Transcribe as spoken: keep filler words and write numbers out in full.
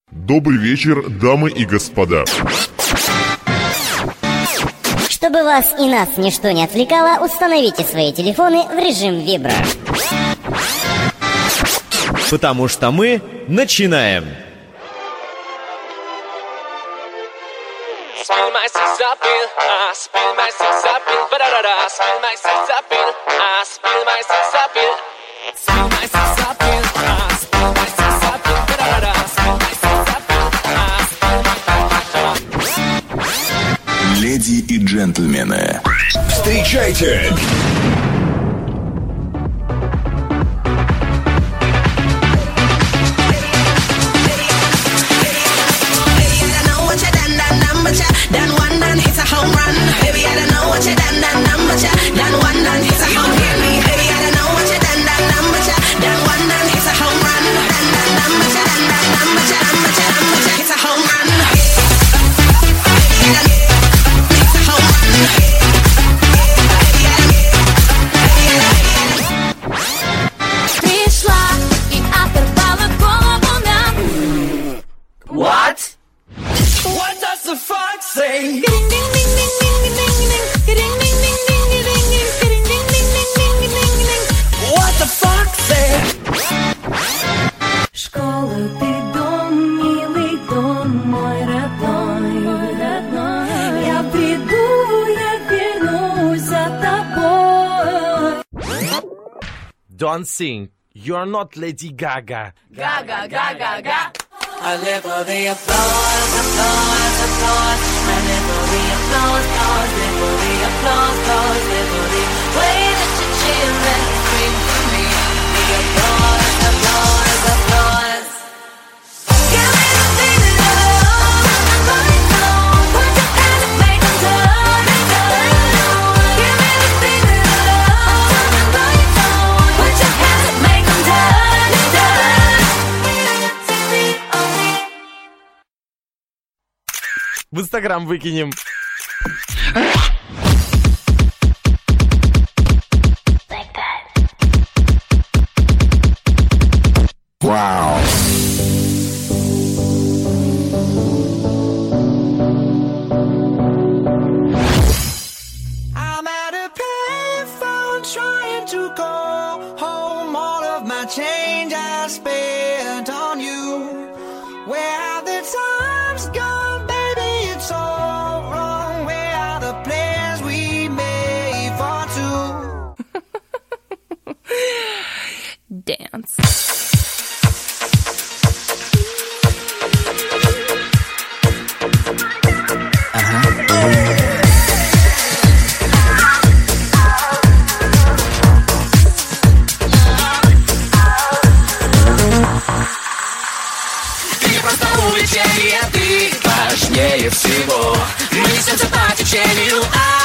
Добрый вечер, дамы и господа. Чтобы вас и нас ничто не отвлекало, установите свои телефоны в режим вибро. Потому что мы начинаем. Spill my sexappeal, ah, spill my sexappeal, ba-da-da-da, spill my sexappeal, ah, spill my sexappeal, spill my sexappeal, ah, spill my sexappeal, ba-da-da-da, spill my sexappeal, ah, spill my sexappeal. Леди и джентльмены, встречайте! Done one, done hits a home run. Baby, I don't know what you done, done, done, but you done one, done hits a home run. Baby, I don't know what you done, done, done, but you done one, done hits a home run. Done, done, done, but you done, done, done, but you done, but you done, but you hits a home run. Baby, I done hits a home run. Baby, I done. Пришла и оторвала голову нам. What? What does the fuck say? What the fuck say? Школа, ты дом, милый дом, мой родной, родной. Я приду, я вернусь за тобой. Don't sing. You're not Lady Gaga. Gaga, Gaga, Gaga. I live for the applause, applause, applause. I live for the applause, applause, live for the applause, applause, live for the way that you cheer and scream for me. The applause, applause, applause. Give me the feeling of love, I'm going home. Put your hands up, make them turn, turn. Give me the feeling of love, I'm going home. Put your hands up, make them turn, turn. Take me away. В Инстаграм выкинем. Вау! I'm at a payphone trying to call home. All of my change I spent on you. Where have the times gone, baby? It's all wrong. Where are the plans we made for two? Dance. Ты просто увлечение, ты важнее всего. Мы несемся по течению, а